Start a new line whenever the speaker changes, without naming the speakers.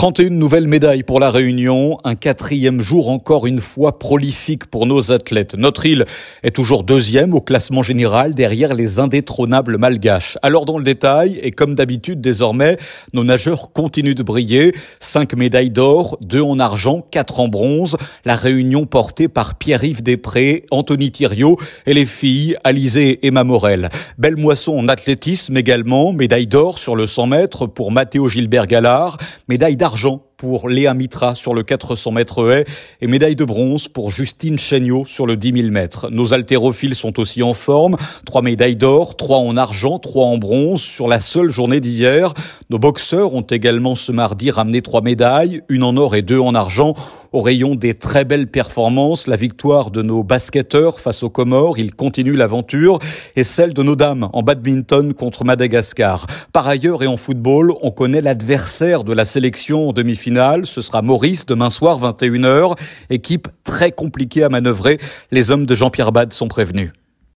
31 nouvelles médailles pour la Réunion, un 4e jour encore une fois prolifique pour nos athlètes. Notre île est toujours 2e au classement général derrière les indétrônables malgaches. Alors dans le détail, et comme d'habitude désormais, nos nageurs continuent de briller. 5 médailles d'or, 2 en argent, 4 en bronze. La Réunion portée par Pierre-Yves Després, Anthony Thiriot et les filles Alizé et Emma Morel. Belle moisson en athlétisme également, médaille d'or sur le 100 mètres pour Matteo Gilbert-Gallard, médaille d'argent pour Léa Mitra sur le 400 mètres haies et médaille de bronze pour Justine Chéniaud sur le 10 000 mètres. Nos haltérophiles sont aussi en forme. 3 médailles d'or, 3 en argent, 3 en bronze sur la seule journée d'hier. Nos boxeurs ont également ce mardi ramené 3 médailles, 1 en or et 2 en argent. Au rayon des très belles performances, la victoire de nos basketteurs face aux Comores, ils continuent l'aventure, et celle de nos dames en badminton contre Madagascar. Par ailleurs et en football, on connaît l'adversaire de la sélection en demi-finale. Ce sera Maurice demain soir 21h. Équipe très compliquée à manœuvrer. Les hommes de Jean-Pierre Bade sont prévenus.